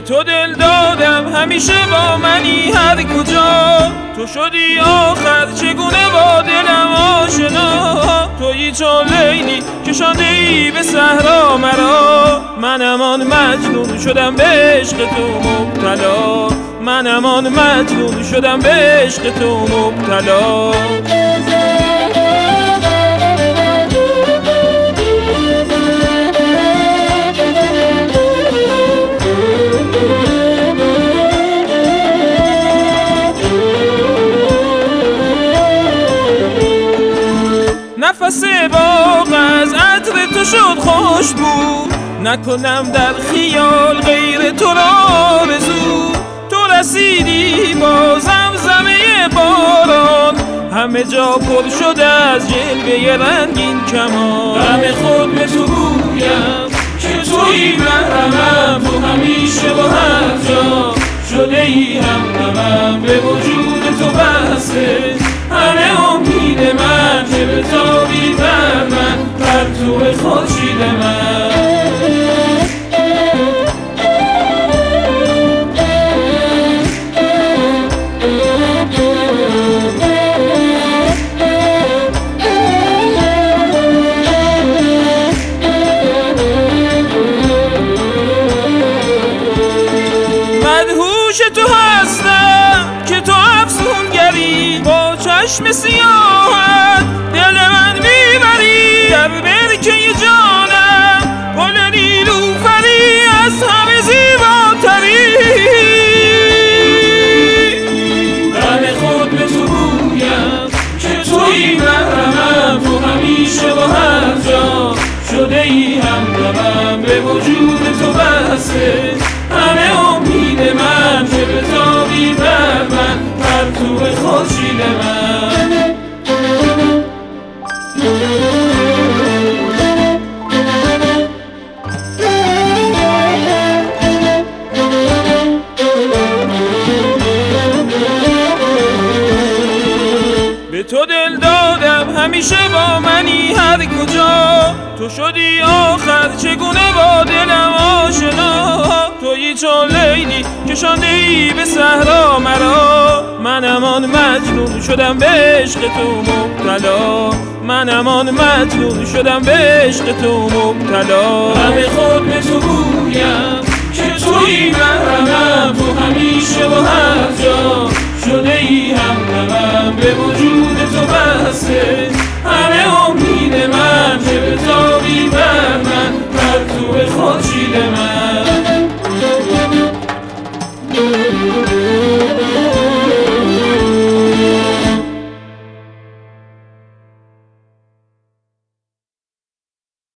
تو دل دادم همیشه با منی هر کجا، تو شدی آخر چگونه با دلم آشنا. تویی چون لیلی کشانده ای به صحرا مرا، منم آن مجنون شدم به عشق تو مبتلا، منم آن مجنون شدم به عشق تو مبتلا. نفس باغ از عطر تو شد خوشبو، نکنم در خیال غیر تو را آرزو. تو رسیدی با زمزمه باران، همه جا پر شده از جلوه رنگین کمان. غم خود به تو گویم که تویی محرمم، تو همیشه و هر جا شده ای همدمم. به وجود تو بسته همه امید من، که به تابی بر من پرتو خورشید من. مدهوش تو هستم که تو افسونگری، با چشم سیاهت دل من میبری. در برکه جانم گل نیلوفری، از همه زیباتری. غم خود به تو گویم که تویی محرمم، تو همیشه و هر جا شده ای همدمم. به وجود تو بسته همه امید من، که به تابی بر من پرتو خورشید من. به تو دل دادم همیشه با منی هر کجا، تو شدی آخر چگونه با دلم آشنا. تویی چون لیلی کشانده ای به صحرا مرا، منم آن مجنون شدم به عشق تو مبتلا، منم آن مجنون شدم به عشق تو مبتلا. غم خود به تو گویم که تویی محرمم، تو همیشه و هر جا شده ای همدمم. به وجود تو بسته همه امید من، که به تابی بر من پرتو خورشید من.